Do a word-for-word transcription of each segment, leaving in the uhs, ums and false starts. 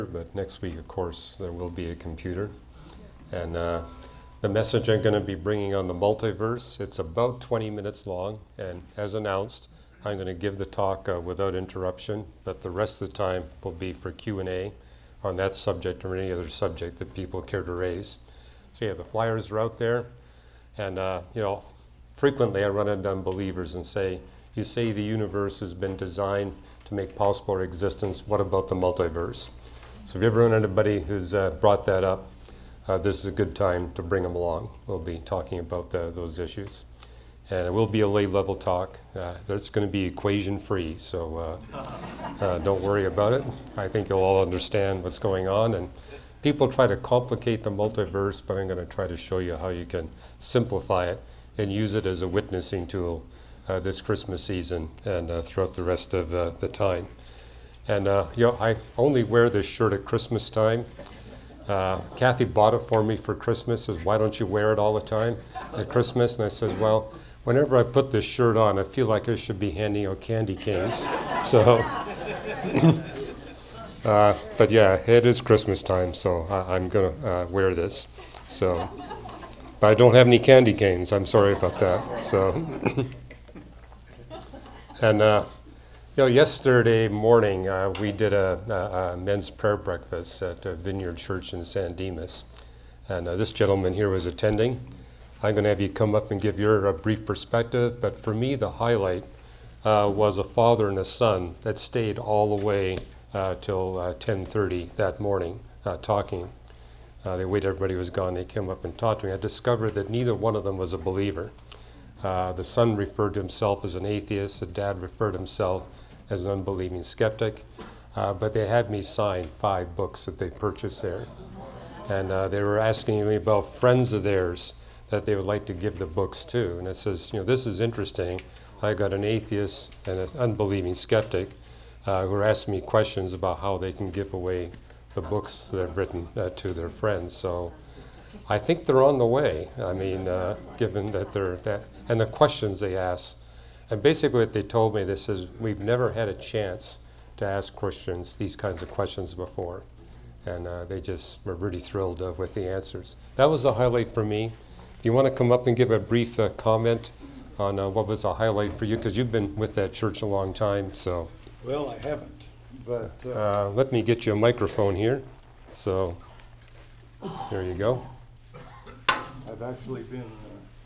But next week, of course, there will be a computer. And uh, the message I'm going to be bringing on the multiverse, it's about twenty minutes long. And as announced, I'm going to give the talk uh, without interruption, but the rest of the time will be for Q and A on that subject or any other subject that people care to raise. So yeah, the flyers are out there. And, uh, you know, frequently I run into unbelievers and say, you say the universe has been designed to make possible our existence. What about the multiverse? So if you ever run into anybody who's uh, brought that up, uh, this is a good time to bring them along. We'll be talking about the, those issues. And it will be a lay level talk. Uh, it's going to be equation free, so uh, uh, don't worry about it. I think you'll all understand what's going on. And people try to complicate the multiverse, but I'm going to try to show you how you can simplify it and use it as a witnessing tool uh, this Christmas season and uh, throughout the rest of uh, the time. And uh, you know, I only wear this shirt at Christmas time. Uh, Kathy bought it for me for Christmas. Says, "Why don't you wear it all the time at Christmas?" And I said, "Well, whenever I put this shirt on, I feel like I should be handing out candy canes." So, uh, but yeah, it is Christmas time, so I, I'm gonna uh, wear this. So, but I don't have any candy canes. I'm sorry about that. So, and. Uh, You know, yesterday morning uh, we did a, a, a men's prayer breakfast at uh, Vineyard Church in San Dimas, and uh, this gentleman here was attending. I'm going to have you come up and give your uh, brief perspective, but for me the highlight uh, was a father and a son that stayed all the way uh, till uh, ten thirty that morning uh, talking. Uh, they waited, everybody was gone, they came up and talked to me. I discovered that neither one of them was a believer. Uh, the son referred to himself as an atheist, the dad referred to himself as an unbelieving skeptic, uh, but they had me sign five books that they purchased there. And uh, they were asking me about friends of theirs that they would like to give the books to. And it says, you know, this is interesting. I got an atheist and an unbelieving skeptic uh, who are asking me questions about how they can give away the books that I've written uh, to their friends. So I think they're on the way. I mean, uh, given that they're that, and the questions they ask. And basically what they told me, this is, we've never had a chance to ask Christians these kinds of questions before. And uh, they just were really thrilled uh, with the answers. That was a highlight for me. If you want to come up and give a brief uh, comment on uh, what was a highlight for you, because you've been with that church a long time, so. Well, I haven't, but. Uh, uh, let me get you a microphone here. So, there you go. I've actually been. Uh,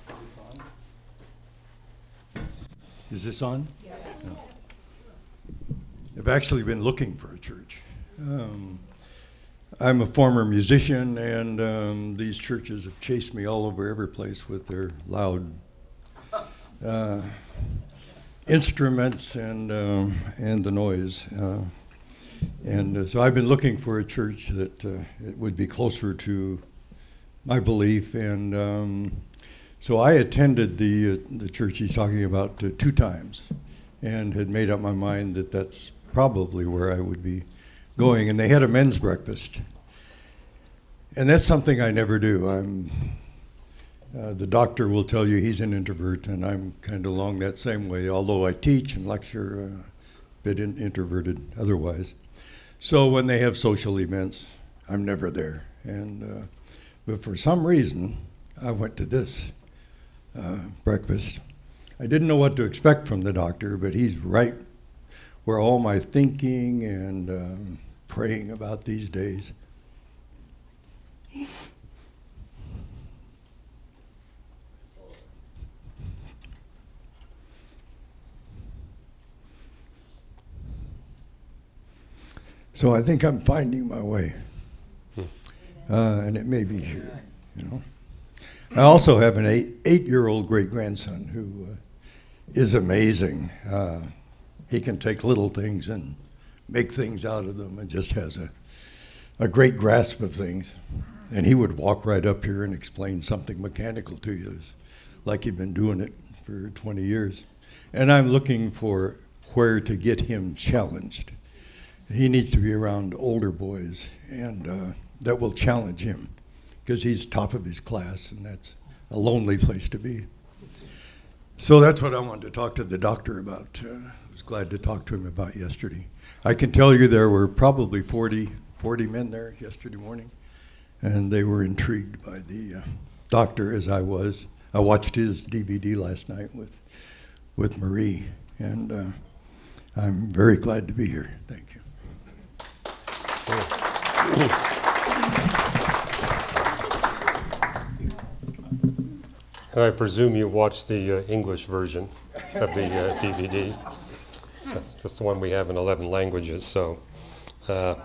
Is this on? Yes. No. I've actually been looking for a church. Um, I'm a former musician, and um, these churches have chased me all over every place with their loud uh, instruments and um, and the noise. Uh, and uh, so I've been looking for a church that uh, it would be closer to my belief. And um, So I attended the uh, the church he's talking about uh, two times, and had made up my mind that that's probably where I would be going. And they had a men's breakfast, and that's something I never do. I'm uh, the doctor will tell you he's an introvert, and I'm kind of along that same way. Although I teach and lecture, uh, a bit in, introverted otherwise. So when they have social events, I'm never there. And uh, but for some reason, I went to this. Uh, breakfast. I didn't know what to expect from the doctor, but he's right where all my thinking and um, praying about these days. So I think I'm finding my way, uh, and it may be here, you know. I also have an eight, eight-year-old great-grandson who uh, is amazing. Uh, he can take little things and make things out of them and just has a, a great grasp of things. And he would walk right up here and explain something mechanical to you, like he'd been doing it for twenty years. And I'm looking for where to get him challenged. He needs to be around older boys and uh, that will challenge him, because he's top of his class, and that's a lonely place to be. So that's what I wanted to talk to the doctor about. Uh, I was glad to talk to him about yesterday. I can tell you there were probably forty, forty men there yesterday morning, and they were intrigued by the uh, doctor, as I was. I watched his D V D last night with with Marie, and uh, I'm very glad to be here. Thank you. And I presume you watched the uh, English version of the uh, D V D. So that's, that's the one we have in eleven languages. So uh,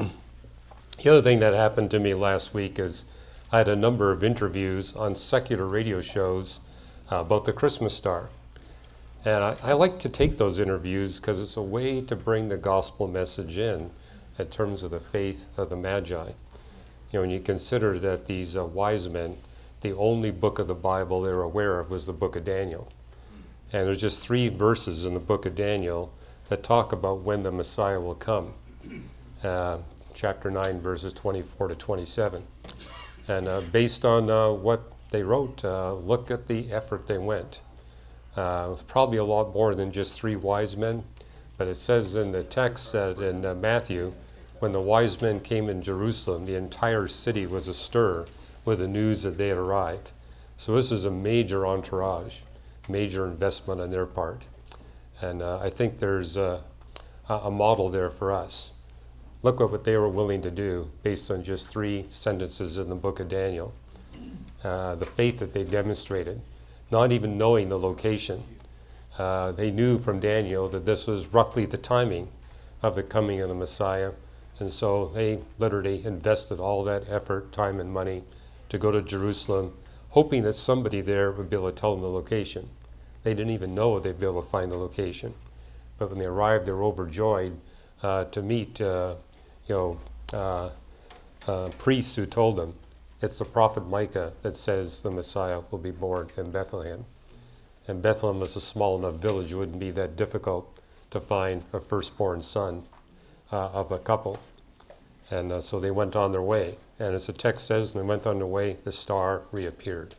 the other thing that happened to me last week is I had a number of interviews on secular radio shows uh, about the Christmas star. And I, I like to take those interviews because it's a way to bring the gospel message in in terms of the faith of the Magi. You know, when you consider that these uh, wise men, the only book of the Bible they were aware of was the book of Daniel. And there's just three verses in the book of Daniel that talk about when the Messiah will come. Uh, chapter nine, verses twenty-four to twenty-seven. And uh, based on uh, what they wrote, uh, look at the effort they went. Uh, it was probably a lot more than just three wise men, but it says in the text that in uh, Matthew, when the wise men came in Jerusalem, the entire city was astir with the news that they had arrived. So this is a major entourage, major investment on their part. And uh, I think there's a, a model there for us. Look at what they were willing to do based on just three sentences in the book of Daniel. Uh, the faith that they demonstrated, not even knowing the location. Uh, they knew from Daniel that this was roughly the timing of the coming of the Messiah. And so they literally invested all that effort, time, and money to go to Jerusalem, hoping that somebody there would be able to tell them the location. They didn't even know they'd be able to find the location. But when they arrived, they were overjoyed uh, to meet uh, you know, uh, uh, priests who told them, it's the prophet Micah that says the Messiah will be born in Bethlehem. And Bethlehem was a small enough village, it wouldn't be that difficult to find a firstborn son uh, of a couple. And uh, so they went on their way. And as the text says, when they went on their way, the star reappeared.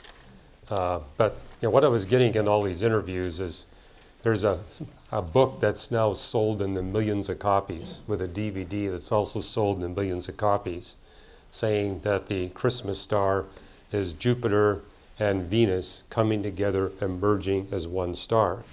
Uh, but you know, what I was getting in all these interviews is there's a, a book that's now sold in the millions of copies with a D V D that's also sold in millions of copies, saying that the Christmas star is Jupiter and Venus coming together and merging as one star.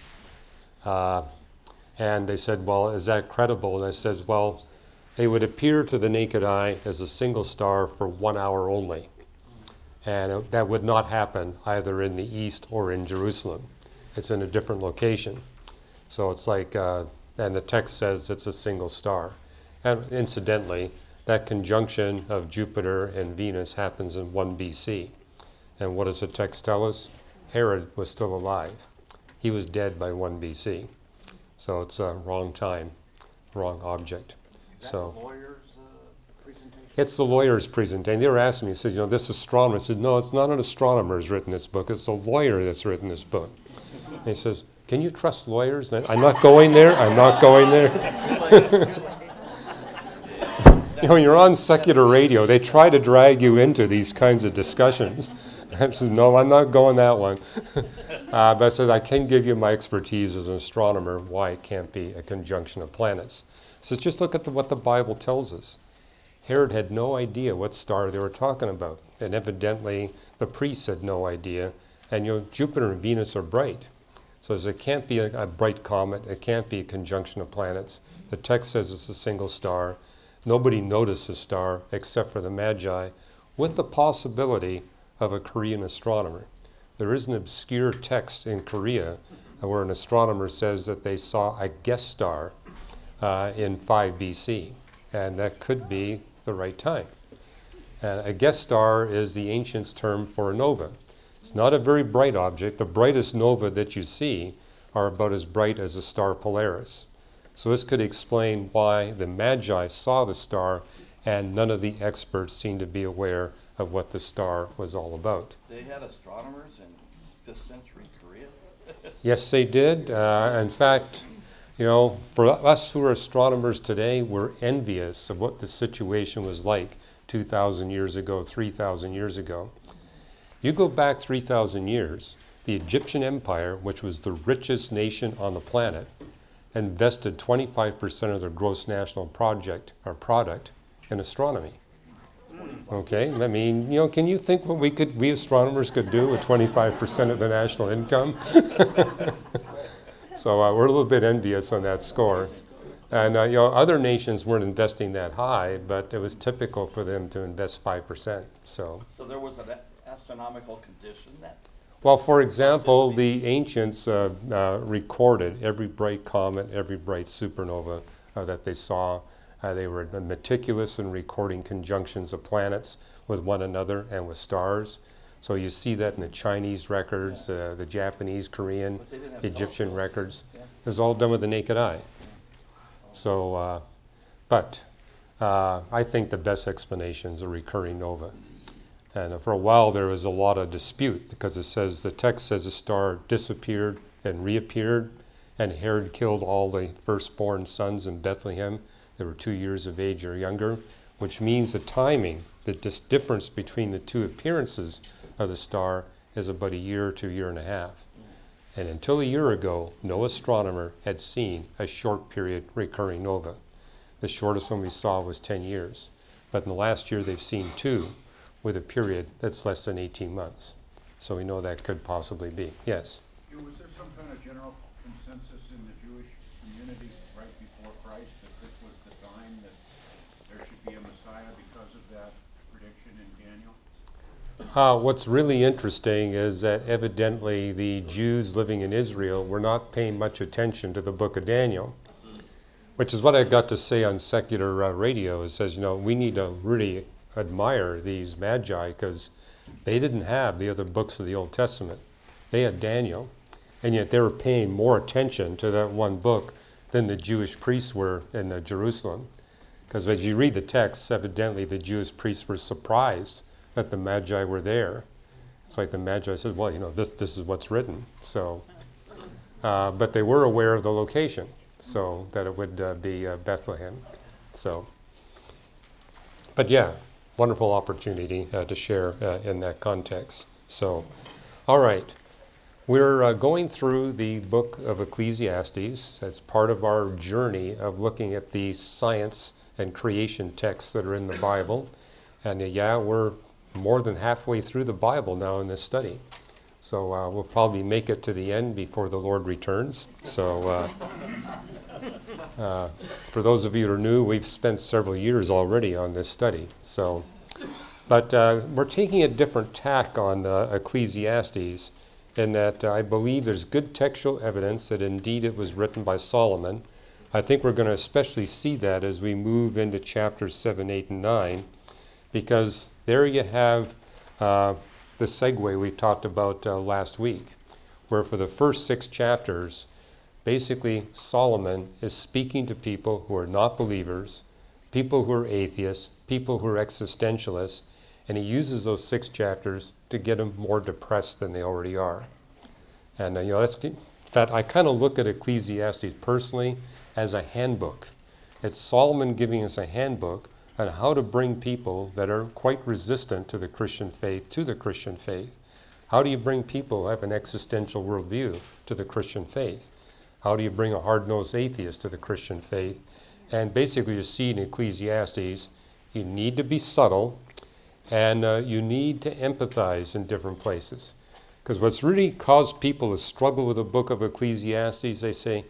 Uh, and they said, well, is that credible? And I said, well, they would appear to the naked eye as a single star for one hour only. And it, that would not happen either in the east or in Jerusalem. It's in a different location. So it's like, uh, and the text says it's a single star. And incidentally, that conjunction of Jupiter and Venus happens in one B C. And what does the text tell us? Herod was still alive. He was dead by one B C. So it's a wrong time, wrong object. Is that so the lawyer's uh, presentation? It's the lawyer's presentation. They were asking me, said, you know, this astronomer. I said, no, it's not an astronomer who's written this book. It's a lawyer that's written this book. And he says, can you trust lawyers? And I, I'm not going there. I'm not going there. You know, when you're on secular radio, they try to drag you into these kinds of discussions. I said, no, I'm not going that one. uh, but I said, I can give you my expertise as an astronomer, why it can't be a conjunction of planets. I said, just look at the, what the Bible tells us. Herod had no idea what star they were talking about. And evidently, the priests had no idea. And, you know, Jupiter and Venus are bright. So it can't be a, a bright comet. It can't be a conjunction of planets. The text says it's a single star. Nobody noticed the star except for the Magi, with the possibility of a Korean astronomer. There is an obscure text in Korea where an astronomer says that they saw a guest star uh, in five B C, and that could be the right time. And a guest star is the ancients' term for a nova. It's not a very bright object. The brightest nova that you see are about as bright as the star Polaris. So this could explain why the Magi saw the star and none of the experts seemed to be aware of what the star was all about. They had astronomers in this century Korea? Yes, they did. Uh, in fact, you know, for us who are astronomers today, we're envious of what the situation was like two thousand years ago, three thousand years ago. You go back three thousand years, the Egyptian Empire, which was the richest nation on the planet, invested twenty-five percent of their gross national project or product in astronomy. Okay, I mean, you know, can you think what we could, we astronomers could do with twenty-five percent of the national income? So uh, we're a little bit envious on that score. And uh, you know, other nations weren't investing that high, but it was typical for them to invest five percent. So, So there was an a- astronomical condition that, well, for example, the ancients uh, uh, recorded every bright comet, every bright supernova uh, that they saw. Uh, they were meticulous in recording conjunctions of planets with one another and with stars. So you see that in the Chinese records, uh, the Japanese, Korean, But they didn't have Egyptian telescopes. records. Yeah. It was all done with the naked eye. So, uh, but uh, I think the best explanation is a recurring nova. And uh, for a while there was a lot of dispute because it says, the text says the star disappeared and reappeared, and Herod killed all the firstborn sons in Bethlehem. They were two years of age or younger, which means the timing, the dis- difference between the two appearances of the star is about a year to a year and a half. And until a year ago, no astronomer had seen a short period recurring nova. The shortest one we saw was ten years. But in the last year, they've seen two with a period that's less than eighteen months. So we know that could possibly be. Yes? Yeah, was there some kind of general consensus in the Jewish community right before Christ that this was the time that there should be a Messiah because of that prediction in Daniel? Uh, what's really interesting is that evidently the Jews living in Israel were not paying much attention to the book of Daniel, which is what I got to say on secular uh, radio. It says, you know, we need to really admire these magi because they didn't have the other books of the Old Testament. They had Daniel, and yet they were paying more attention to that one book than the Jewish priests were in uh, Jerusalem. Because as you read the text, evidently the Jewish priests were surprised that the Magi were there. It's like the Magi said, well, you know, this this is what's written. So, uh, but they were aware of the location, so that it would uh, be uh, Bethlehem. So, but yeah, wonderful opportunity uh, to share uh, in that context. So, all right. We're uh, going through the book of Ecclesiastes. That's part of our journey of looking at the science and creation texts that are in the Bible. And uh, yeah, we're more than halfway through the Bible now in this study. So uh, we'll probably make it to the end before the Lord returns. So uh, uh, for those of you who are new, we've spent several years already on this study. So, but uh, we're taking a different tack on uh, Ecclesiastes in that uh, I believe there's good textual evidence that indeed it was written by Solomon. I think we're going to especially see that as we move into chapters seven, eight, and nine, because there you have uh, the segue we talked about uh, last week, where for the first six chapters, basically Solomon is speaking to people who are not believers, people who are atheists, people who are existentialists, and he uses those six chapters to get them more depressed than they already are. And uh, you know, that's, in fact, I kind of look at Ecclesiastes personally as a handbook. It's Solomon giving us a handbook on how to bring people that are quite resistant to the Christian faith to the Christian faith. How do you bring people who have an existential worldview to the Christian faith? How do you bring a hard-nosed atheist to the Christian faith? And basically you see in Ecclesiastes, you need to be subtle, and uh, you need to empathize in different places. Because what's really caused people to struggle with the book of Ecclesiastes, they say,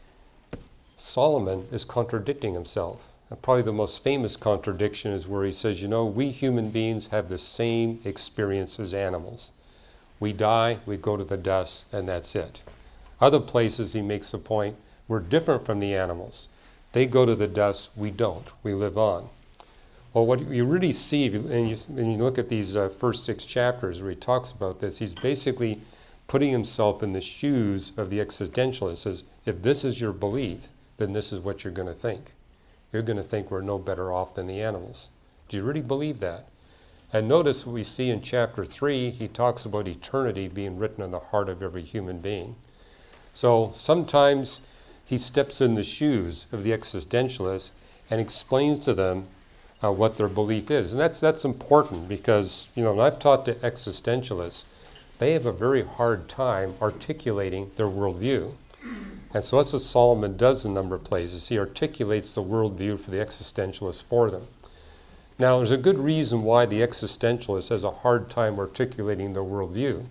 Solomon is contradicting himself. And probably the most famous contradiction is where he says, you know, we human beings have the same experience as animals. We die, we go to the dust, and that's it. Other places he makes the point, we're different from the animals. They go to the dust, we don't. We live on. Well, what you really see, if you, and you, when you look at these uh, first six chapters where he talks about this, he's basically putting himself in the shoes of the existentialist. He says, if this is your belief, then this is what you're going to think. You're going to think we're no better off than the animals. Do you really believe that? And notice what we see in chapter three, he talks about eternity being written on the heart of every human being. So sometimes he steps in the shoes of the existentialists and explains to them uh, what their belief is. And that's that's important because, you know, when I've talked to existentialists, they have a very hard time articulating their worldview. And so that's what Solomon does in a number of places. He articulates the worldview for the existentialists for them. Now, there's a good reason why the existentialist has a hard time articulating their worldview.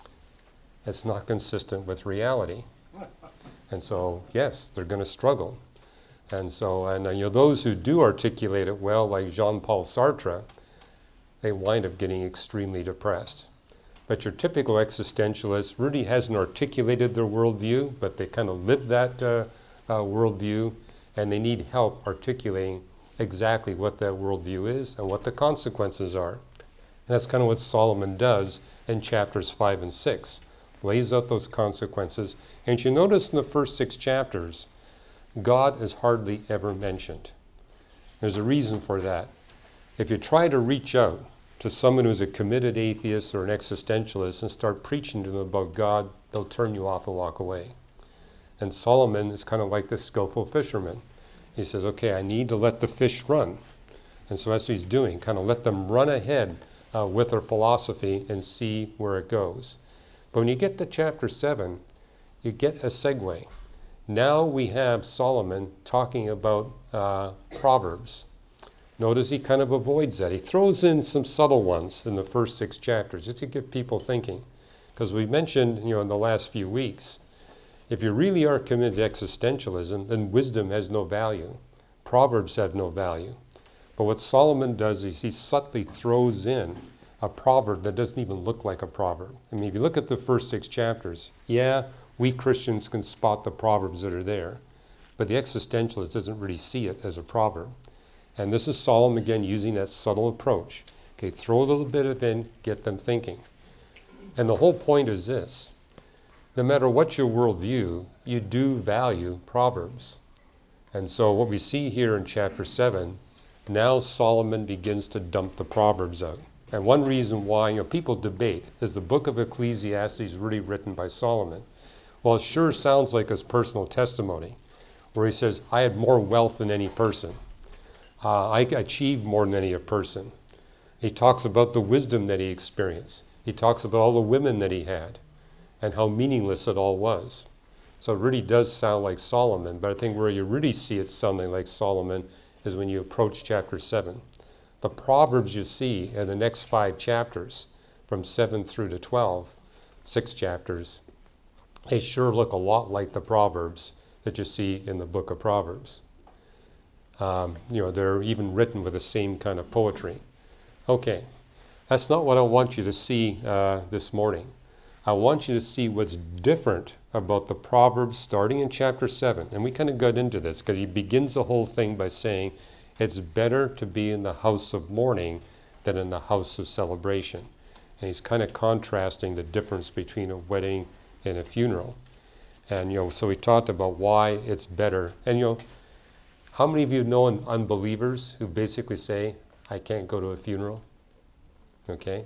It's not consistent with reality. And so, yes, they're going to struggle. And so, and uh, you know, those who do articulate it well, like Jean-Paul Sartre, they wind up getting extremely depressed. But your typical existentialist really hasn't articulated their worldview, but they kind of live that uh, uh, worldview, and they need help articulating exactly what that worldview is and what the consequences are. And that's kind of what Solomon does in chapters five and six. Lays out those consequences. And you notice in the first six chapters, God is hardly ever mentioned. There's a reason for that. If you try to reach out to someone who's a committed atheist or an existentialist and start preaching to them about God, they'll turn you off and walk away. And Solomon is kind of like this skillful fisherman. He says, okay, I need to let the fish run. And so that's what he's doing, kind of let them run ahead uh, with their philosophy and see where it goes. But when you get to chapter seven, you get a segue. Now we have Solomon talking about uh, Proverbs. Notice he kind of avoids that. He throws in some subtle ones in the first six chapters just to get people thinking. Because we mentioned, you know, in the last few weeks, if you really are committed to existentialism, then wisdom has no value. Proverbs have no value. But what Solomon does is he subtly throws in a proverb that doesn't even look like a proverb. I mean, if you look at the first six chapters, yeah, we Christians can spot the proverbs that are there, but the existentialist doesn't really see it as a proverb. And this is Solomon again using that subtle approach. Okay, throw a little bit of in, get them thinking. And the whole point is this. No matter what your worldview, you do value Proverbs. And so what we see here in chapter seven, now Solomon begins to dump the Proverbs out. And one reason why, you know, people debate, is the book of Ecclesiastes really written by Solomon? Well, it sure sounds like his personal testimony, where he says, I had more wealth than any person. Uh, I achieved more than any person. He talks about the wisdom that he experienced. He talks about all the women that he had and how meaningless it all was. So it really does sound like Solomon, but I think where you really see it sounding like Solomon is when you approach chapter seven. The Proverbs you see in the next five chapters, from seven through to twelve, six chapters, they sure look a lot like the Proverbs that you see in the book of Proverbs. Um, you know, they're even written with the same kind of poetry. Okay, that's not what I want you to see uh, this morning. I want you to see what's different about the Proverbs starting in chapter seven. And we kind of got into this because he begins the whole thing by saying, it's better to be in the house of mourning than in the house of celebration. And he's kind of contrasting the difference between a wedding and a funeral. And, you know, so we talked about why it's better. And, you know, how many of you know unbelievers who basically say, I can't go to a funeral? Okay?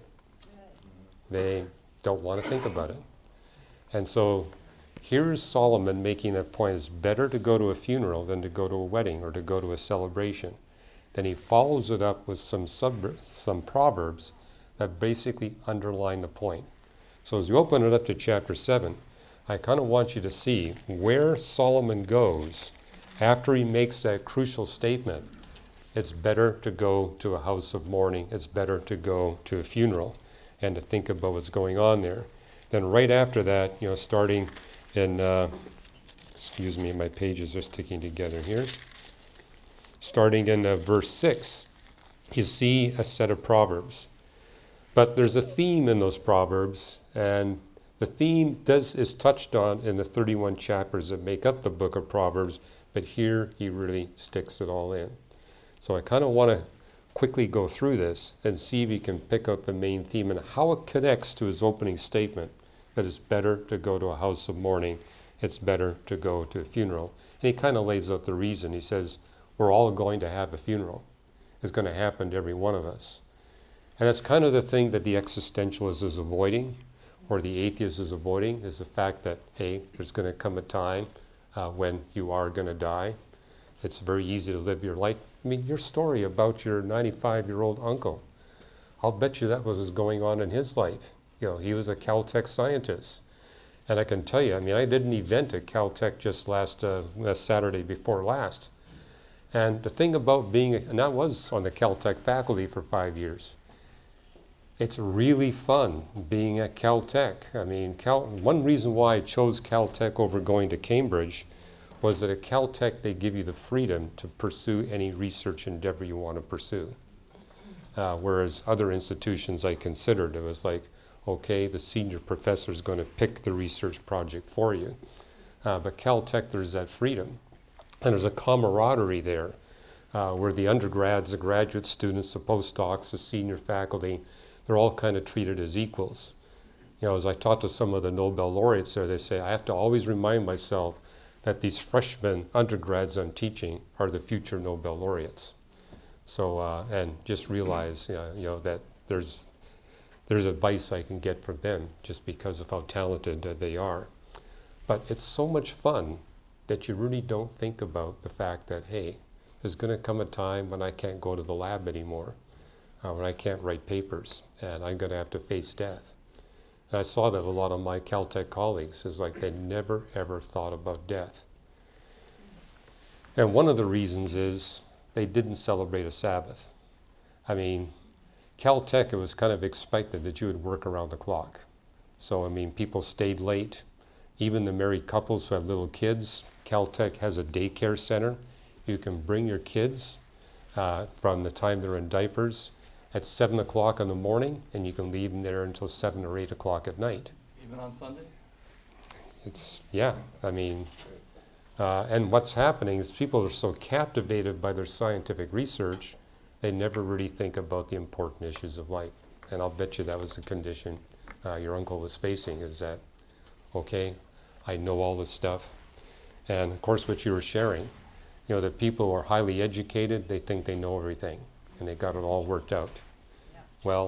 They don't want to think about it. And so here's Solomon making that point. It's better to go to a funeral than to go to a wedding or to go to a celebration. Then he follows it up with some sub, some proverbs that basically underline the point. So as you open it up to chapter seven, I kind of want you to see where Solomon goes after he makes that crucial statement. It's better to go to a house of mourning. It's better to go to a funeral and to think about what's going on there. Then right after that, you know, starting in, uh, excuse me, my pages are sticking together here. Starting in uh, verse six, you see a set of proverbs. But there's a theme in those proverbs, and the theme does is touched on in the thirty-one chapters that make up the book of Proverbs, but here he really sticks it all in. So I kind of want to quickly go through this and see if you can pick out the main theme and how it connects to his opening statement, that it's better to go to a house of mourning, it's better to go to a funeral. And he kind of lays out the reason. He says, we're all going to have a funeral. It's going to happen to every one of us. And that's kind of the thing that the existentialist is avoiding, or the atheist is avoiding, is the fact that, hey, there's going to come a time uh, when you are going to die. It's very easy to live your life. I mean, your story about your ninety-five-year-old uncle, I'll bet you that was what's going on in his life. You know, he was a Caltech scientist. And I can tell you, I mean, I did an event at Caltech just last uh, Saturday before last. And the thing about being, a, and I was on the Caltech faculty for five years, it's really fun being at Caltech. I mean, Cal, one reason why I chose Caltech over going to Cambridge was that at Caltech they give you the freedom to pursue any research endeavor you want to pursue. Uh, whereas other institutions I considered, it was like, okay, the senior professor is going to pick the research project for you. Uh, but Caltech, there's that freedom. And there's a camaraderie there uh, where the undergrads, the graduate students, the postdocs, the senior faculty, they're all kind of treated as equals. You know, as I talked to some of the Nobel laureates there, they say, I have to always remind myself that these freshmen undergrads I'm teaching are the future Nobel laureates. So, uh, and just realize, uh, you know, that there's, there's advice I can get from them just because of how talented uh, they are. But it's so much fun that you really don't think about the fact that, hey, there's going to come a time when I can't go to the lab anymore, uh, when I can't write papers, and I'm going to have to face death. And I saw that a lot of my Caltech colleagues is like they never ever thought about death. And one of the reasons is they didn't celebrate a Sabbath. I mean, Caltech, it was kind of expected that you would work around the clock. So, I mean, people stayed late. Even the married couples who had little kids, Caltech has a daycare center. You can bring your kids uh, from the time they're in diapers at seven o'clock in the morning, and you can leave them there until seven or eight o'clock at night. Even on Sunday? It's, yeah, I mean, uh, and what's happening is people are so captivated by their scientific research, they never really think about the important issues of life. And I'll bet you that was the condition uh, your uncle was facing, is that, okay, I know all this stuff. And of course, what you were sharing, you know, that people who are highly educated, they think they know everything, and they got it all worked out. Yeah. Well,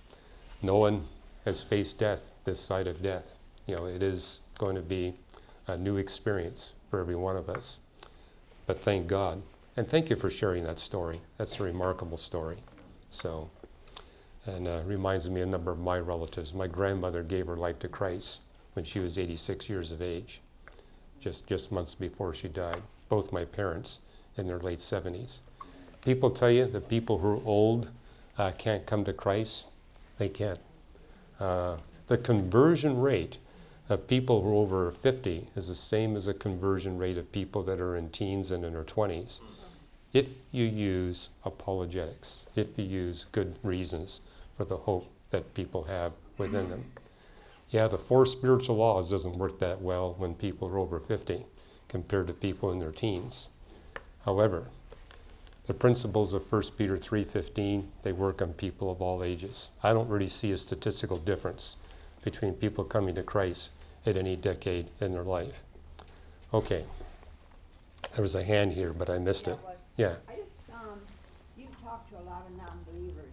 no one has faced death this side of death. You know, it is going to be a new experience for every one of us. But thank God. And thank you for sharing that story. That's a remarkable story. So, and uh, reminds me of a number of my relatives. My grandmother gave her life to Christ when she was eighty-six years of age, just, just months before she died. Both my parents in their late seventies. People tell you that people who are old uh, can't come to Christ. They can't. Uh, the conversion rate of people who are over fifty is the same as the conversion rate of people that are in teens and in their twenties. If you use apologetics, if you use good reasons for the hope that people have within them. Yeah, the four spiritual laws doesn't work that well when people are over fifty compared to people in their teens. However, the principles of First Peter three fifteen, they work on people of all ages. I don't really see a statistical difference between people coming to Christ at any decade in their life. Okay, there was a hand here, but I missed Yeah, it. it was. Yeah. I just, um, you talk to a lot of non-believers.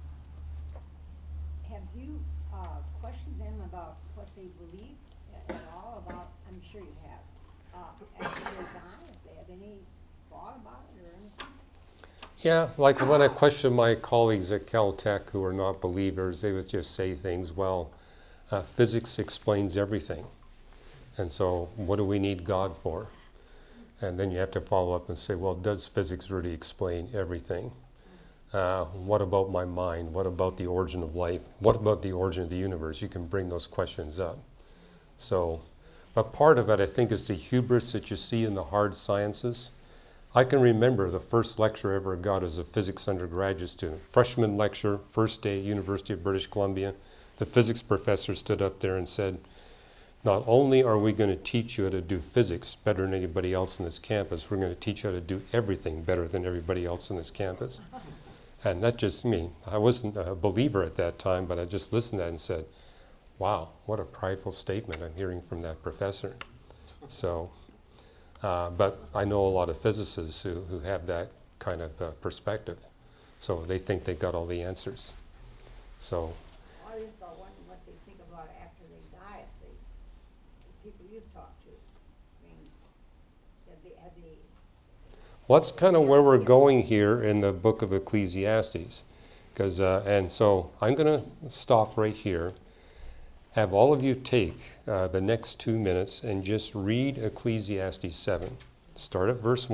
Have you, uh, questioned them about what they believe at all about, I'm sure you have, uh, after they die, if they have any thought about it or anything? Yeah, like when I question my colleagues at Caltech who are not believers, they would just say things, well, uh, physics explains everything. And so what do we need God for? And then you have to follow up and say, well, does physics really explain everything? Uh, what about my mind? What about the origin of life? What about the origin of the universe? You can bring those questions up. So, but part of it, I think, is the hubris that you see in the hard sciences. I can remember the first lecture I ever got as a physics undergraduate student. Freshman lecture, first day, University of British Columbia. The physics professor stood up there and said, not only are we going to teach you how to do physics better than anybody else on this campus, we're going to teach you how to do everything better than everybody else on this campus. And that just me. I wasn't a believer at that time, but I just listened to that and said, wow, what a prideful statement I'm hearing from that professor. So, uh, but I know a lot of physicists who, who have that kind of uh, perspective. So they think they got all the answers. So, I just about wondering what they think about it after they die, if they, the people you've talked to. I mean, have they, have they, well, that's kind of where we're going here in the book of Ecclesiastes. Because, uh, and so I'm going to stop right here. Have all of you take uh, the next two minutes and just read Ecclesiastes seven. Start at verse one,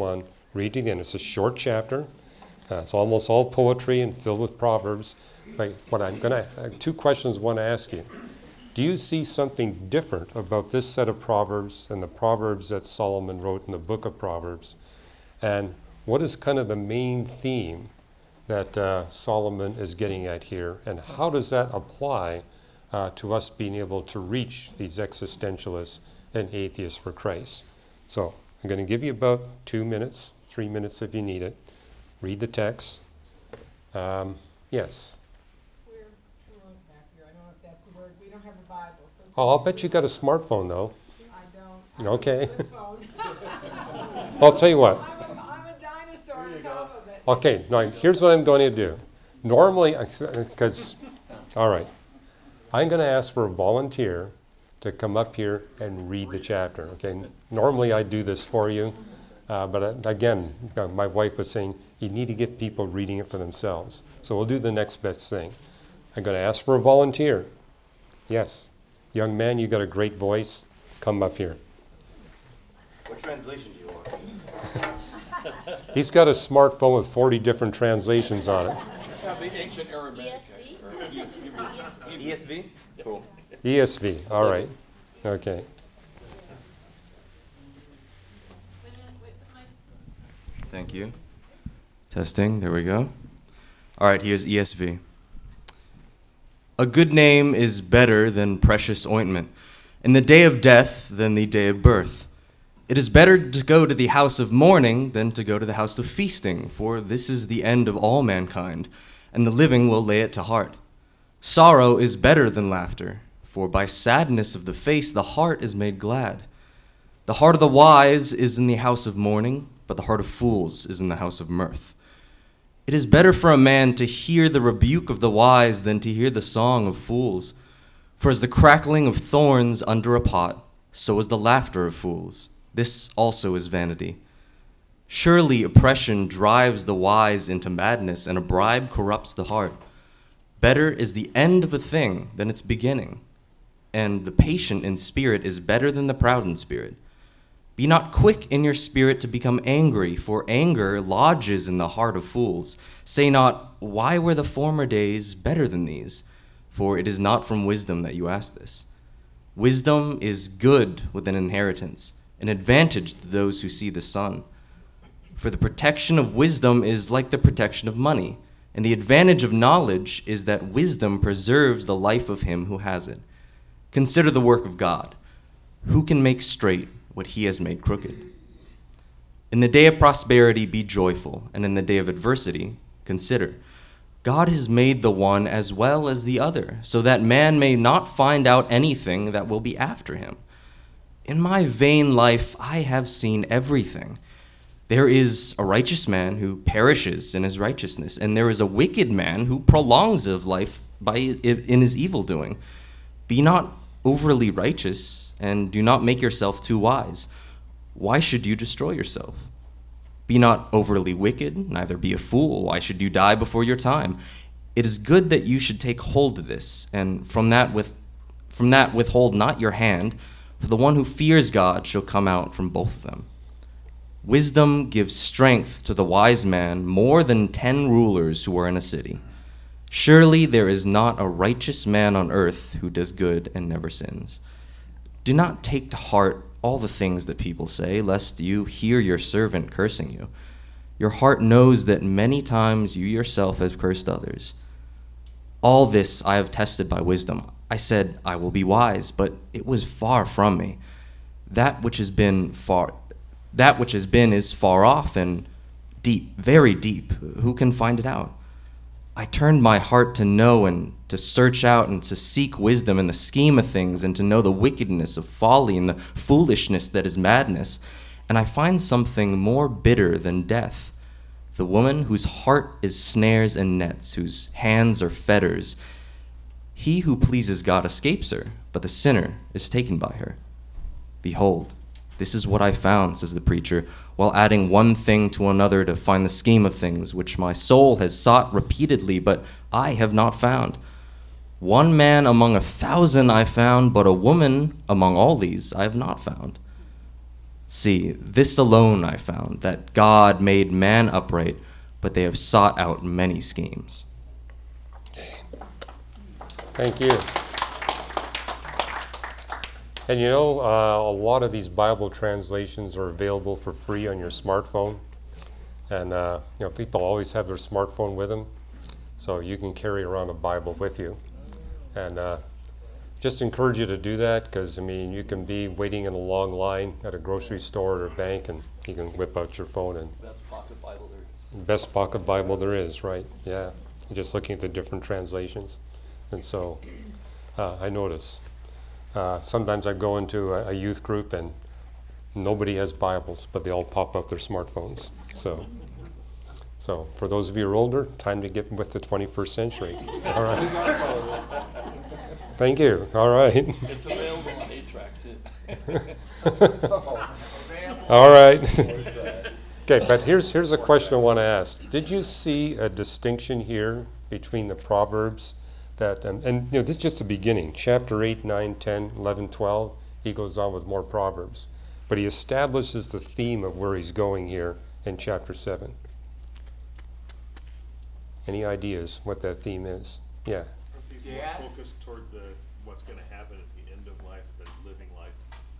Read it again. It's a short chapter. Uh, it's almost all poetry and filled with proverbs. But what I'm going to, I have two questions I want to ask you. Do you see something different about this set of proverbs and the proverbs that Solomon wrote in the book of Proverbs? And what is kind of the main theme that uh, Solomon is getting at here? And how does that apply uh, to us being able to reach these existentialists and atheists for Christ? So I'm going to give you about two minutes, three minutes if you need it. Read the text. Um, yes. We're truant back here. I don't know if that's the word. We don't have a Bible. So Oh, I'll bet you got a smartphone, though. I don't. I Okay. have a flip phone. I'll tell you what. I'm a, I'm a dinosaur on top of it. Okay, now here's what I'm going to do. Normally, because, all right, I'm going to ask for a volunteer to come up here and read the chapter. Okay, normally I do this for you, uh, but uh, again, uh, my wife was saying you need to get people reading it for themselves. So we'll do the next best thing. I'm going to ask for a volunteer. Yes, young man, you got a great voice. Come up here. What translation do you want? He's got a smartphone with forty different translations on it. Have the ancient Arabic. E S V? E S V? Cool. E S V, all right. Okay. Wait a minute, wait, my Thank you. Testing, there we go. All right, here's E S V. A good name is better than precious ointment, in the day of death than the day of birth. It is better to go to the house of mourning than to go to the house of feasting, for this is the end of all mankind, and the living will lay it to heart. Sorrow is better than laughter, for by sadness of the face the heart is made glad. The heart of the wise is in the house of mourning, but the heart of fools is in the house of mirth. It is better for a man to hear the rebuke of the wise than to hear the song of fools. For as the crackling of thorns under a pot, so is the laughter of fools. This also is vanity. Surely oppression drives the wise into madness, and a bribe corrupts the heart. Better is the end of a thing than its beginning, and the patient in spirit is better than the proud in spirit. Be not quick in your spirit to become angry, for anger lodges in the heart of fools. Say not, why were the former days better than these? For it is not from wisdom that you ask this. Wisdom is good with an inheritance, an advantage to those who see the sun. For the protection of wisdom is like the protection of money, and the advantage of knowledge is that wisdom preserves the life of him who has it. Consider the work of God. Who can make straight what he has made crooked? In the day of prosperity be joyful, and in the day of adversity consider. God has made the one as well as the other, so that man may not find out anything that will be after him. In my vain life I have seen everything. There is a righteous man who perishes in his righteousness, and there is a wicked man who prolongs his life by in his evil doing. Be not overly righteous, and do not make yourself too wise. Why should you destroy yourself? Be not overly wicked, neither be a fool. Why should you die before your time? It is good that you should take hold of this, and from that with from that withhold not your hand, for the one who fears God shall come out from both of them. Wisdom gives strength to the wise man more than ten rulers who are in a city. Surely there is not a righteous man on earth who does good and never sins. Do not take to heart all the things that people say, lest you hear your servant cursing you. Your heart knows that many times you yourself have cursed others. All this I have tested by wisdom. I said, I will be wise, but it was far from me. That which has been far, that which has been is far off and deep, very deep. Who can find it out? I turned my heart to know and to search out and to seek wisdom in the scheme of things and to know the wickedness of folly and the foolishness that is madness. And I find something more bitter than death. The woman whose heart is snares and nets, whose hands are fetters. He who pleases God escapes her, but the sinner is taken by her. Behold, this is what I found, says the preacher, while adding one thing to another to find the scheme of things, which my soul has sought repeatedly, but I have not found. One man among a thousand I found, but a woman among all these I have not found. See, this alone I found, that God made man upright, but they have sought out many schemes. Thank you. And you know, uh, a lot of these Bible translations are available for free on your smartphone. And uh, you know, people always have their smartphone with them, so you can carry around a Bible with you. And uh, just encourage you to do that, because I mean, you can be waiting in a long line at a grocery store or a bank, and you can whip out your phone and Best pocket Bible there is. best pocket Bible there is, right? Yeah, just looking at the different translations. And so uh, I notice uh, sometimes I go into a, a youth group and nobody has Bibles, but they all pop out their smartphones. So, so for those of you who are older, time to get with the twenty-first century. All right. Thank you. All right. It's available on eight track too. All right. Okay, but here's here's a question I want to ask. Did you see a distinction here between the Proverbs that, and, and you know, this is just the beginning. Chapter eight, nine, ten, eleven, twelve, he goes on with more Proverbs. But he establishes the theme of where he's going here in chapter seven. Any ideas what that theme is? Yeah. Are people more focused toward the what's going to happen at the end of life than living life?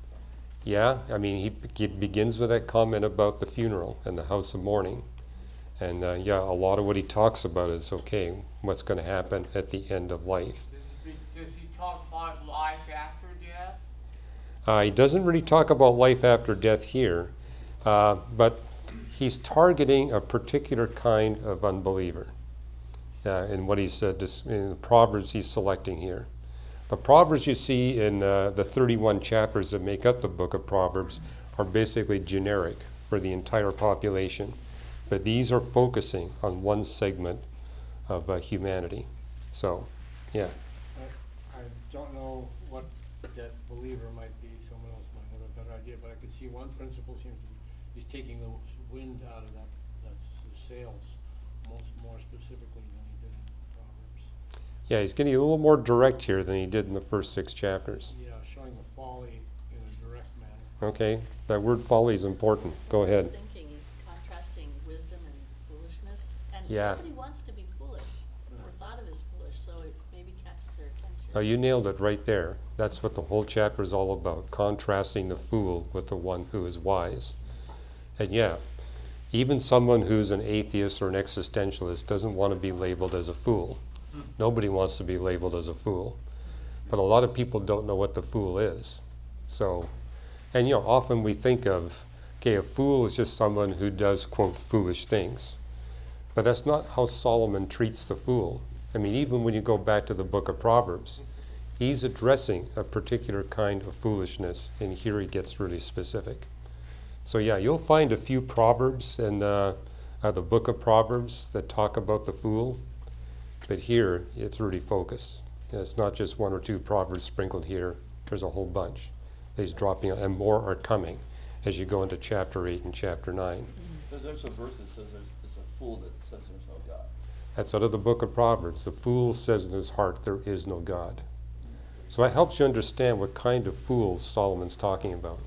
Yeah, I mean, he, he begins with that comment about the funeral and the house of mourning. And uh, yeah, a lot of what he talks about is, okay, what's going to happen at the end of life. Does he, does he talk about life after death? Uh, he doesn't really talk about life after death here, uh, but he's targeting a particular kind of unbeliever uh, in what he's uh, dis- in the Proverbs he's selecting here. The Proverbs you see in uh, the thirty-one chapters that make up the book of Proverbs are basically generic for the entire population, but these are focusing on one segment of uh, humanity. So, yeah. I, I don't know what that believer might be. Someone else might have a better idea, but I could see one principle seems to be he's taking the wind out of that, that's the sails, most more specifically than he did in Proverbs. Yeah, he's getting a little more direct here than he did in the first six chapters. Yeah, showing the folly in a direct manner. Okay, that word folly is important. Go I was ahead. thinking he's contrasting wisdom and foolishness, and Yeah. nobody wants to be foolish or thought of as foolish, so it maybe catches their attention. Oh, you nailed it right there. That's what the whole chapter is all about, contrasting the fool with the one who is wise. And yeah, even someone who's an atheist or an existentialist doesn't want to be labeled as a fool. Nobody wants to be labeled as a fool. But a lot of people don't know what the fool is. So, and you know, often we think of, okay, a fool is just someone who does, quote, foolish things. But that's not how Solomon treats the fool. I mean, even when you go back to the book of Proverbs, he's addressing a particular kind of foolishness, and here he gets really specific. So yeah, you'll find a few Proverbs in uh, uh, the book of Proverbs that talk about the fool, but here it's really focused. You know, it's not just one or two Proverbs sprinkled here. There's a whole bunch. He's dropping, and more are coming as you go into chapter eight and chapter nine. There- There's a verse that says there's, there's a fool that says there's no God. That's out of the book of Proverbs. The fool says in his heart, there is no God. So that helps you understand what kind of fool Solomon's talking about.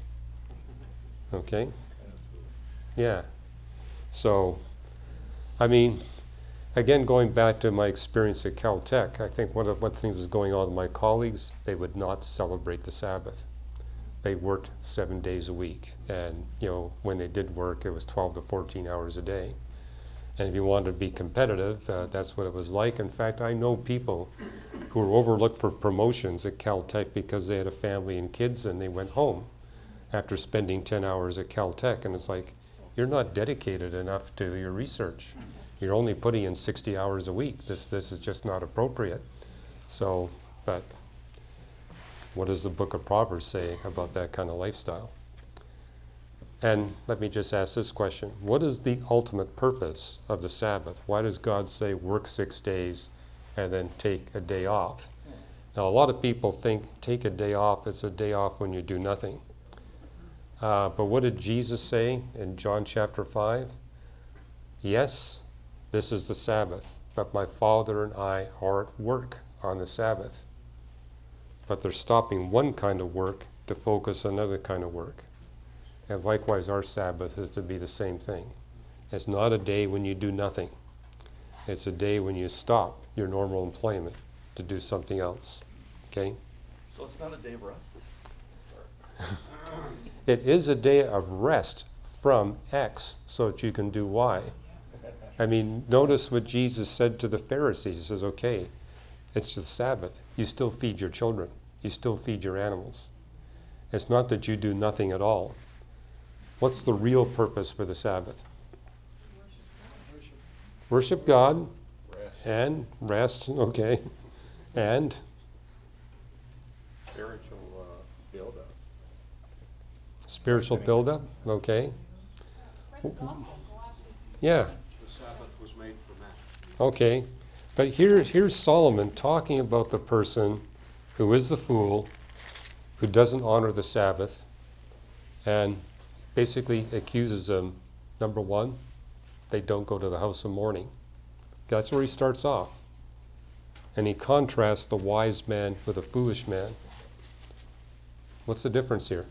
Okay? Yeah. So, I mean, again, going back to my experience at Caltech, I think one of the one things was going on with my colleagues, they would not celebrate the Sabbath. They worked seven days a week. And, you know, when they did work, it was twelve to fourteen hours a day. And if you wanted to be competitive, uh, that's what it was like. In fact, I know people who were overlooked for promotions at Caltech because they had a family and kids and they went home after spending ten hours at Caltech. And it's like, you're not dedicated enough to your research. You're only putting in sixty hours a week. This, this is just not appropriate. So, but what does the book of Proverbs say about that kind of lifestyle? And let me just ask this question. What is the ultimate purpose of the Sabbath? Why does God say work six days and then take a day off? Now, a lot of people think take a day off, it's a day off when you do nothing. Uh, but what did Jesus say in John chapter five? Yes, this is the Sabbath, but my Father and I are at work on the Sabbath. But they're stopping one kind of work to focus on another kind of work. And likewise, our Sabbath is to be the same thing. It's not a day when you do nothing. It's a day when you stop your normal employment to do something else. Okay? So it's not a day of rest? It is a day of rest from X so that you can do Y. I mean, notice what Jesus said to the Pharisees. He says, okay, it's the Sabbath. You still feed your children. You still feed your animals. It's not that you do nothing at all. What's the real purpose for the Sabbath? Worship God. Rest. And rest, okay. And Spiritual uh, build-up. spiritual buildup, okay. Yeah. The Sabbath was made for man. Okay, but here, here's Solomon talking about the person who is the fool, who doesn't honor the Sabbath, and basically accuses them, number one, they don't go to the house of mourning. That's where he starts off. And he contrasts the wise man with a foolish man. What's the difference here?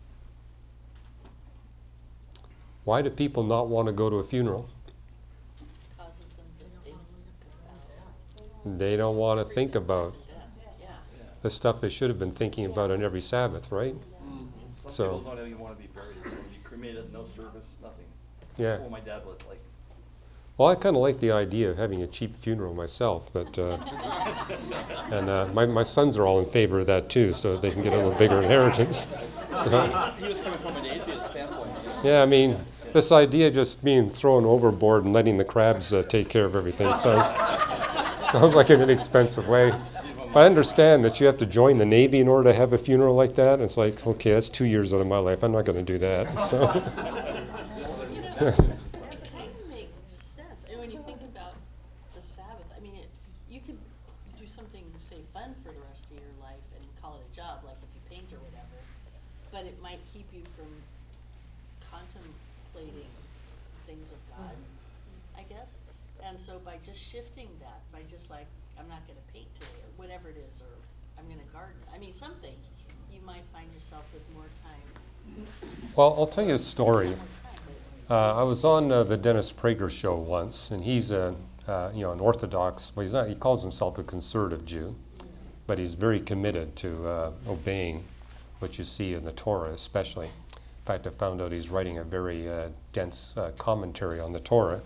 Why do people not want to go to a funeral? Causes them to think about. They don't want to think about Yeah, yeah. the stuff they should have been thinking about on every Sabbath, right? Mm-hmm. Some So- people don't even want to be buried. They want to be cremated, no service, nothing. Yeah. That's what my dad was like. Well, I kind of like the idea of having a cheap funeral myself, but uh, and uh, my my sons are all in favor of that too, so they can get a little bigger inheritance. So, He was coming from an atheist standpoint. yeah, I mean, this idea of just being thrown overboard and letting the crabs uh, take care of everything sounds sounds like an inexpensive way. But I understand that you have to join the Navy in order to have a funeral like that. And it's like, okay, that's two years out of my life. I'm not going to do that. So. It kind of makes sense. And when you think about the Sabbath, I mean, it, you could do something, say, fun for the rest of your life and call it a job, like if you paint or whatever. But it might keep you from contemplating things of God, I guess. And so by just shifting that, by just like, I'm not going to paint today, or whatever it is, or I'm going to garden. I mean, something, you might find yourself with more time. Well, I'll tell you a story. Uh, I was on uh, the Dennis Prager show once, and he's a, uh, you know, an Orthodox. Well, he's not. He calls himself a conservative Jew, but he's very committed to uh, obeying what you see in the Torah, especially. In fact, I found out he's writing a very uh, dense uh, commentary on the Torah.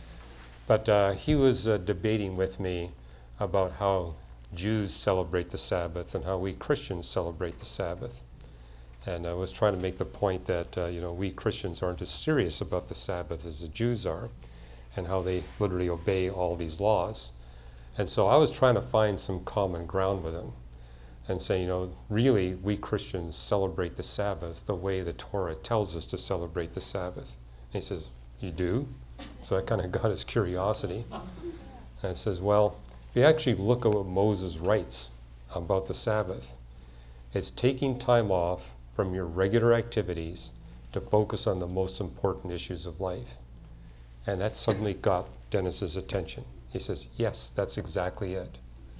But uh, he was uh, debating with me about how Jews celebrate the Sabbath and how we Christians celebrate the Sabbath. And I was trying to make the point that, uh, you know, we Christians aren't as serious about the Sabbath as the Jews are, and how they literally obey all these laws. And so I was trying to find some common ground with him and say, you know, really, we Christians celebrate the Sabbath the way the Torah tells us to celebrate the Sabbath. And he says, you do? So I kind of got his curiosity. And I says, well, if you actually look at what Moses writes about the Sabbath, it's taking time off from your regular activities to focus on the most important issues of life. And that suddenly got Dennis's attention. He says, yes, that's exactly it.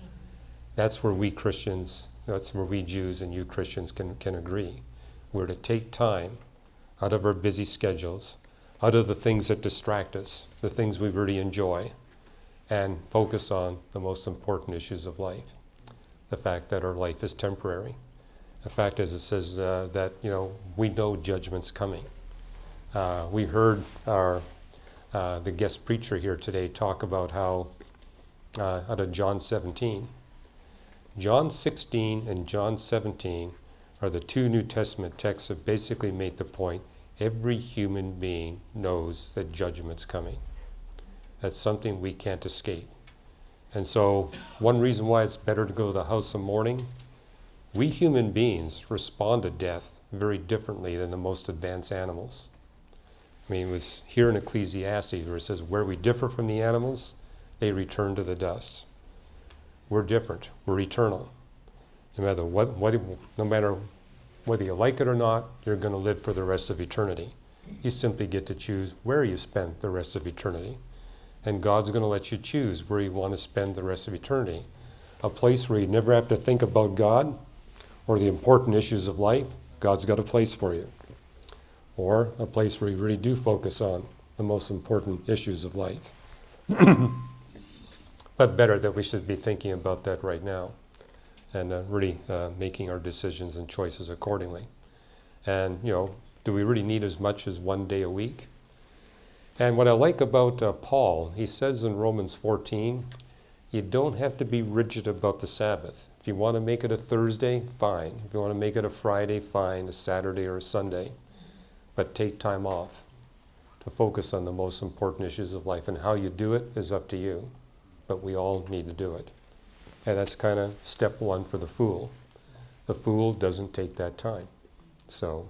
That's where we Christians, that's where we Jews and you Christians can, can agree. We're to take time out of our busy schedules, out of the things that distract us, the things we really enjoy, and focus on the most important issues of life. The fact that our life is temporary. The fact is, it says uh, that, you know, we know judgment's coming. Uh, we heard our uh, the guest preacher here today talk about how, uh, out of John seventeen, John sixteen and John seventeen are the two New Testament texts that basically make the point every human being knows that judgment's coming. That's something we can't escape. And so one reason why it's better to go to the house of mourning, we human beings respond to death very differently than the most advanced animals. I mean, it was here in Ecclesiastes where it says, where we differ from the animals, they return to the dust. We're different. We're eternal. No matter what, what no matter whether you like it or not, you're going to live for the rest of eternity. You simply get to choose where you spend the rest of eternity. And God's going to let you choose where you want to spend the rest of eternity. A place where you never have to think about God or the important issues of life, God's got a place for you. or a place where you really do focus on the most important issues of life. But better that we should be thinking about that right now and uh, really uh, making our decisions and choices accordingly. And, you know, do we really need as much as one day a week? And what I like about uh, Paul, he says in Romans fourteen, you don't have to be rigid about the Sabbath. If you want to make it a Thursday, fine. If you want to make it a Friday, fine, a Saturday or a Sunday. But take time off to focus on the most important issues of life. And how you do it is up to you. But we all need to do it. And that's kind of step one for the fool. The fool doesn't take that time. So,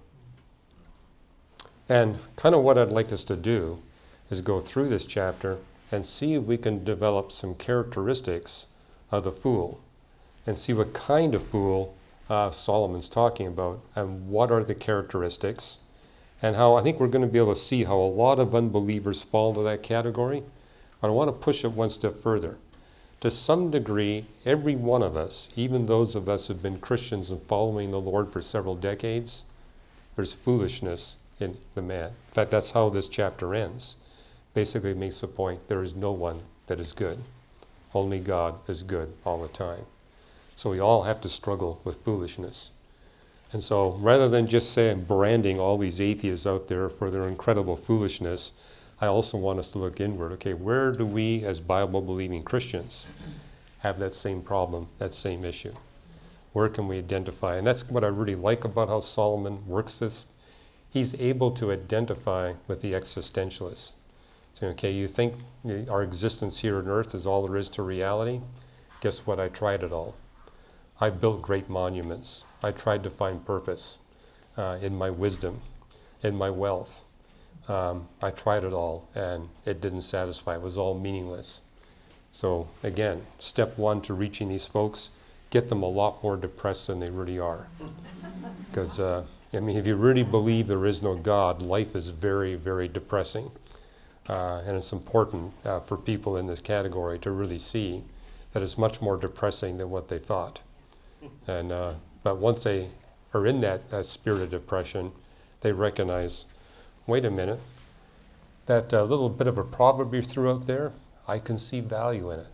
and kind of what I'd like us to do is go through this chapter and see if we can develop some characteristics of the fool and see what kind of fool uh, Solomon's talking about and what are the characteristics and how I think we're going to be able to see how a lot of unbelievers fall into that category. But I want to push it one step further. To some degree, every one of us, even those of us who have been Christians and following the Lord for several decades, there's foolishness in the man. In fact, that's how this chapter ends. Basically, it makes the point, there is no one that is good. Only God is good all the time. So we all have to struggle with foolishness. And so rather than just saying branding all these atheists out there for their incredible foolishness, I also want us to look inward. Okay, where do we as Bible-believing Christians have that same problem, that same issue? Where can we identify? And that's what I really like about how Solomon works this. He's able to identify with the existentialists. So, okay, you think our existence here on earth is all there is to reality? Guess what? I tried it all. I built great monuments. I tried to find purpose uh, in my wisdom, in my wealth. Um, I tried it all, and it didn't satisfy. It was all meaningless. So again, step one to reaching these folks, get them a lot more depressed than they really are. Because, uh, I mean, if you really believe there is no God, life is very, very depressing. Uh, and it's important uh, for people in this category to really see that it's much more depressing than what they thought. And uh, but once they are in that, that spirit of depression, they recognize, wait a minute, that uh, little bit of a proverb you threw out there, I can see value in it.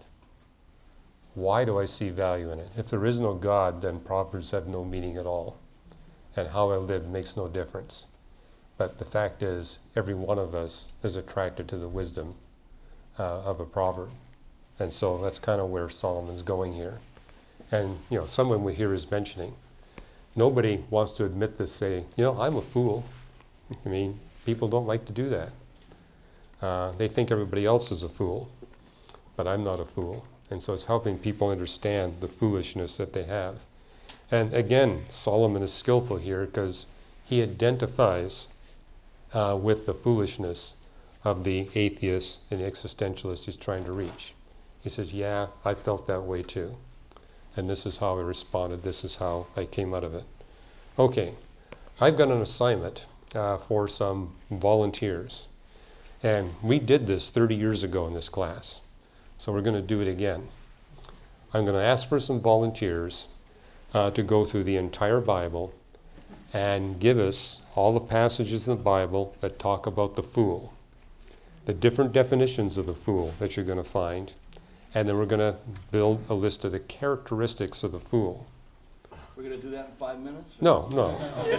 Why do I see value in it? If there is no God, then proverbs have no meaning at all. And how I live makes no difference. But the fact is, every one of us is attracted to the wisdom uh, of a proverb. And so that's kind of where Solomon's going here. And, you know, someone we hear is mentioning, nobody wants to admit this, say, you know, I'm a fool. I mean, people don't like to do that. Uh, they think everybody else is a fool, but I'm not a fool. And so it's helping people understand the foolishness that they have. And again, Solomon is skillful here because he identifies uh, with the foolishness of the atheists and the existentialists he's trying to reach. He says, yeah, I felt that way too. And this is how I responded. This is how I came out of it. Okay, I've got an assignment uh, for some volunteers. And we did this thirty years ago in this class. So we're going to do it again. I'm going to ask for some volunteers uh, to go through the entire Bible and give us all the passages in the Bible that talk about the fool, the different definitions of the fool that you're going to find, and then we're going to build a list of the characteristics of the fool. We're going to do that in five minutes? No, no.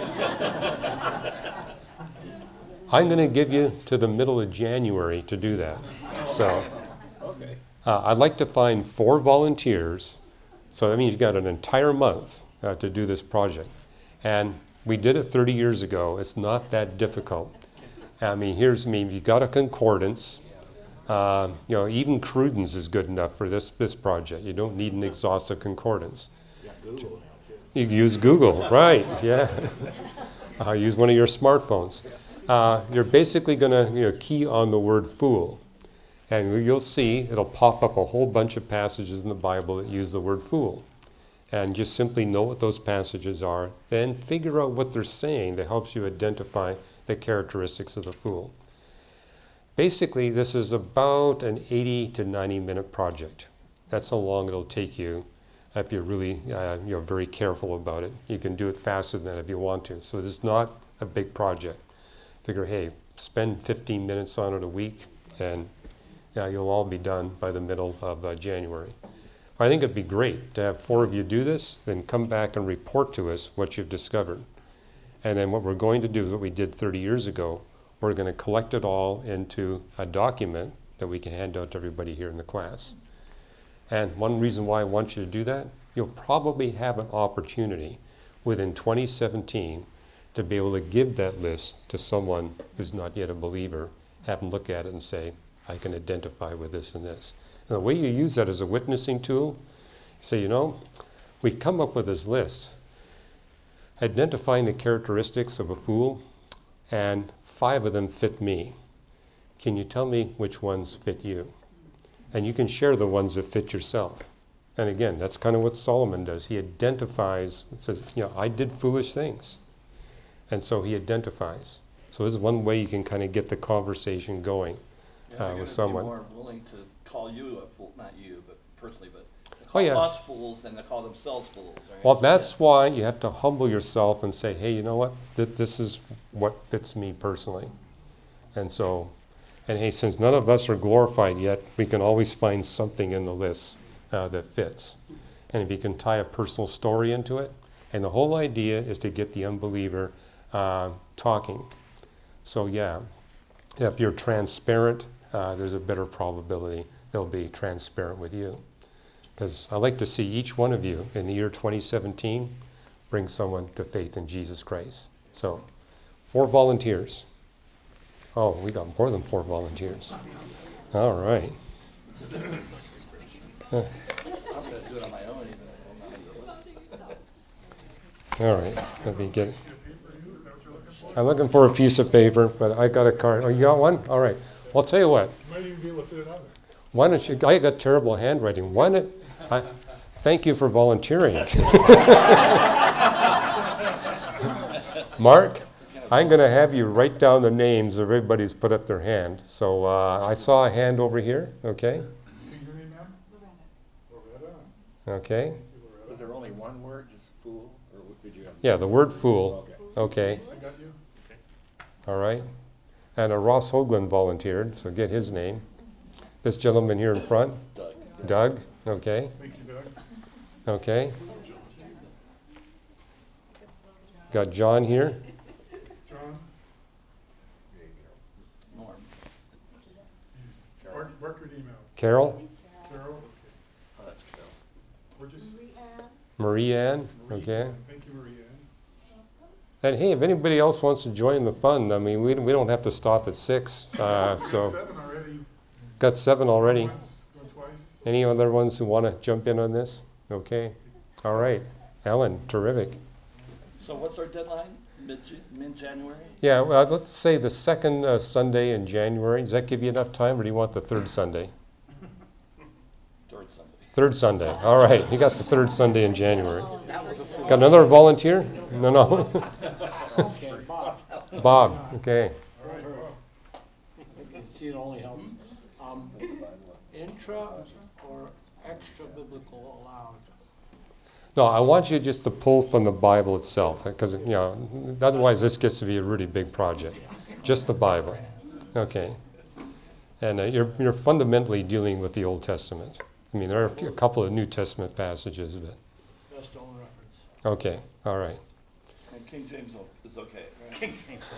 I'm going to give you to the middle of January to do that. So Okay. uh, I'd like to find four volunteers. So that means you've got an entire month uh, to do this project. And we did it thirty years ago. It's not that difficult. I mean, here's me. You got a concordance. Uh, you know, even Cruden's is good enough for this, this project. You don't need an exhaustive concordance. You got Google now, too. You can use Google, right, yeah. Uh, use one of your smartphones. Uh, you're basically going to you know, key on the word fool. And you'll see it'll pop up a whole bunch of passages in the Bible that use the word fool. And just simply know what those passages are. Then figure out what they're saying that helps you identify the characteristics of the fool. Basically, this is about an eighty to ninety minute project. That's how long it'll take you if you're really uh, you know, very careful about it. You can do it faster than that if you want to. So it's not a big project. figure, hey, spend fifteen minutes on it a week, and yeah, you'll all be done by the middle of uh, January. I think it'd be great to have four of you do this, then come back and report to us what you've discovered. And then what we're going to do is what we did thirty years ago. We're going to collect it all into a document that we can hand out to everybody here in the class. And one reason why I want you to do that, you'll probably have an opportunity within twenty seventeen to be able to give that list to someone who's not yet a believer, have them look at it and say, I can identify with this and this. And the way you use that as a witnessing tool, say, you know, we've come up with this list, identifying the characteristics of a fool, and five of them fit me. Can you tell me which ones fit you? And you can share the ones that fit yourself. And again, that's kind of what Solomon does. He identifies, says, you know, I did foolish things. And so he identifies. So this is one way you can kind of get the conversation going Yeah, uh, they're with gonna be someone. more willing to call you a fool, not you, but personally, but to Oh, call yeah. us fools than to call themselves fools. Right? Well, that's why you have to humble yourself and say, hey, you know what? Th- this is what fits me personally. And so, and hey, since none of us are glorified yet, we can always find something in the list uh, that fits. And if you can tie a personal story into it, and the whole idea is to get the unbeliever uh, talking. So yeah, if you're transparent, uh, there's a better probability they'll be transparent with you. Because I like to see each one of you in the year twenty seventeen bring someone to faith in Jesus Christ. So, four volunteers. Oh, we got more than four volunteers. All right. I'm going to do it on my own. Even though All right. Let me get it. I'm looking for a piece of paper, but I got a card. Oh, you got one? All right. Well, I'll tell you what. Might even be able to fit it on there. Why don't you? I got terrible handwriting. Why don't? I, thank you for volunteering. Mark, I'm going to have you write down the names of everybody's put up their hand. So uh, I saw a hand over here. Okay. Your name, ma'am? Loretta. Okay. is there only one word, just fool, or did you have? Yeah, the word fool. Okay. I got you. Okay. All right. And uh, Ross Hoagland volunteered, so get his name. This gentleman here in front. Doug. Doug. Okay. Thank you, Doug. Okay. Got John here. John. Norm. Mark, mark your email. Carol. Carol. Okay. Oh, that's Carol. We're just. Marie Ann. Marie Okay. Ann. Thank you, Marie Ann. And hey, if anybody else wants to join the fun, I mean, we, we don't have to stop at six. Uh, We got so seven already. got seven already. Once, going twice. Any other ones who want to jump in on this? Okay. All right. Ellen, terrific. So what's our deadline? Mid mid-January? Yeah, well, let's say the second uh, Sunday in January. Does that give you enough time, or do you want the third Sunday? Third Sunday. Third Sunday. All right. You got the third Sunday in January. Got another volunteer? No, no. Okay, Bob. Bob. Okay. All right, I can see it only helps. Um, intra or extra biblical allowed? No, I want you just to pull from the Bible itself, because you know, otherwise this gets to be a really big project. Just the Bible, okay. And uh, you're you're fundamentally dealing with the Old Testament. I mean, there are a, few, a couple of New Testament passages, but Best own reference. okay, all right. And King James is okay, right? King James.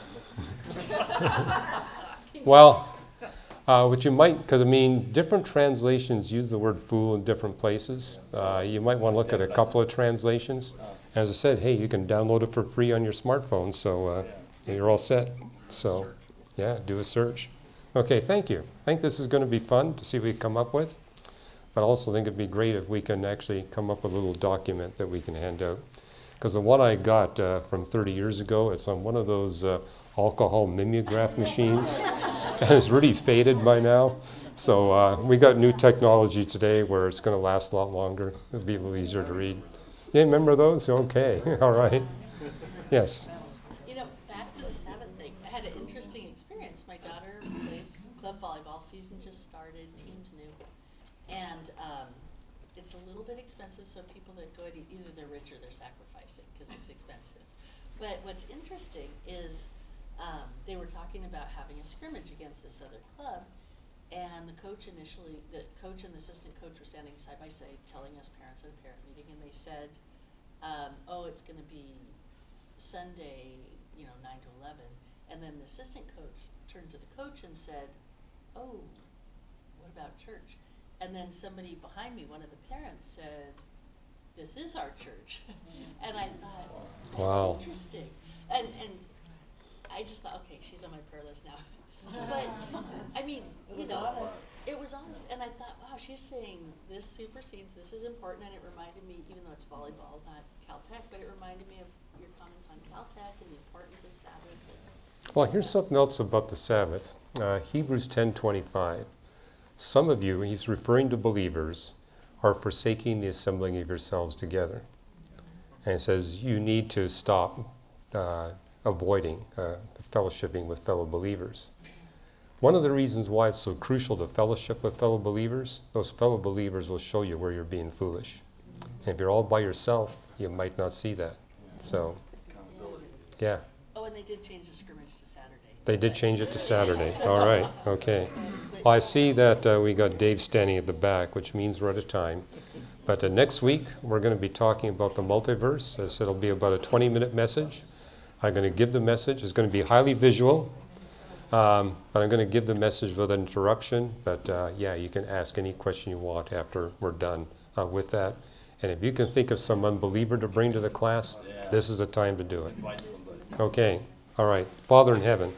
Well, uh, what you might, because I mean, different translations use the word fool in different places. Uh, you might want to look at a couple of translations. As I said, hey, you can download it for free on your smartphone, so uh, you're all set. So, yeah, do a search. Okay, thank you. I think this is going to be fun to see what we come up with. But I also think it'd be great if we can actually come up with a little document that we can hand out. Because the one I got uh, from thirty years ago, it's on one of those uh, alcohol mimeograph machines. And it's really faded by now. So uh, we got new technology today where it's going to last a lot longer. It'll be a little easier to read. You remember those? Okay. All right. Yes. You know, back to the Sabbath thing, I had an interesting experience. My daughter plays club volleyball. Season just started, team's new. And um, it's a little bit expensive, so people that go, either they're rich or they're sacrificing because it's expensive. But what's interesting is um, they were talking about having a scrimmage against this other club. And the coach initially, the coach and the assistant coach were standing side by side telling us parents at a parent meeting, and they said, um, oh, it's going to be Sunday, you know, nine to eleven. And then the assistant coach turned to the coach and said, oh, what about church? And then somebody behind me, one of the parents, said, this is our church. And I thought, that's Wow. interesting. And, and I just thought, okay, she's on my prayer list now. But, I mean, you know, it was honest. And I thought, wow, she's saying this supersedes, this is important. And it reminded me, even though it's volleyball, not Caltech, but it reminded me of your comments on Caltech and the importance of Sabbath. Well, here's something else about the Sabbath. Uh, Hebrews ten twenty-five. Some of you, he's referring to believers, are forsaking the assembling of yourselves together. And it says you need to stop uh, avoiding uh, fellowshipping with fellow believers. One of the reasons why it's so crucial to fellowship with fellow believers, those fellow believers will show you where you're being foolish. And if you're all by yourself, you might not see that. So, yeah. Oh, and they did change the scrimmage to Saturday. They did change it to Saturday. All right, okay. Well, I see that uh, we got Dave standing at the back, which means we're at a time. But uh, next week, we're going to be talking about the multiverse. As it'll be about a twenty-minute message. I'm going to give the message. It's going to be highly visual. Um, but I'm going to give the message with an introduction. But uh, yeah, you can ask any question you want after we're done uh, with that. And if you can think of some unbeliever to bring to the class, this is the time to do it. Okay, all right. Father in heaven,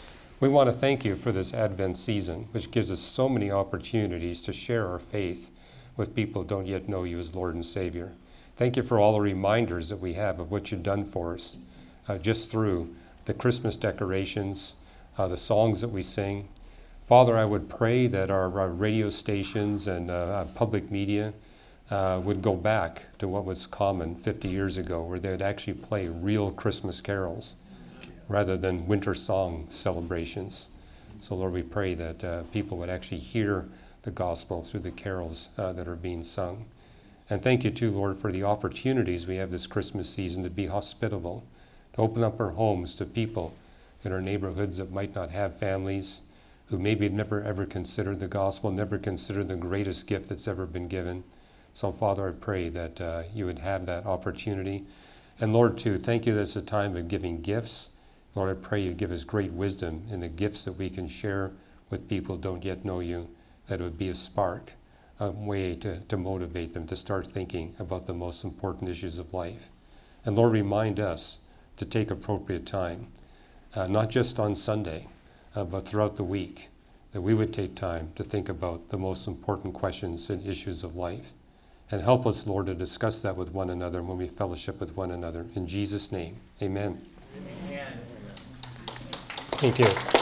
we want to thank you for this Advent season, which gives us so many opportunities to share our faith with people who don't yet know you as Lord and Savior. Thank you for all the reminders that we have of what you've done for us, uh, just through the Christmas decorations, uh, the songs that we sing. Father, I would pray that our, our radio stations and uh, public media uh, would go back to what was common fifty years ago, where they would actually play real Christmas carols rather than winter song celebrations. So Lord, we pray that uh, people would actually hear the gospel through the carols uh, that are being sung. And thank you too, Lord, for the opportunities we have this Christmas season to be hospitable, to open up our homes to people in our neighborhoods that might not have families, who maybe have never ever considered the gospel, never considered the greatest gift that's ever been given. So Father, I pray that uh, you would have that opportunity. And Lord, too, thank you that it's a time of giving gifts. Lord, I pray you give us great wisdom in the gifts that we can share with people who don't yet know you, that it would be a spark, a way to, to motivate them to start thinking about the most important issues of life. And Lord, remind us to take appropriate time, uh, not just on Sunday, uh, but throughout the week, that we would take time to think about the most important questions and issues of life. And help us, Lord, to discuss that with one another when we fellowship with one another. In Jesus' name, amen. Amen. Thank you.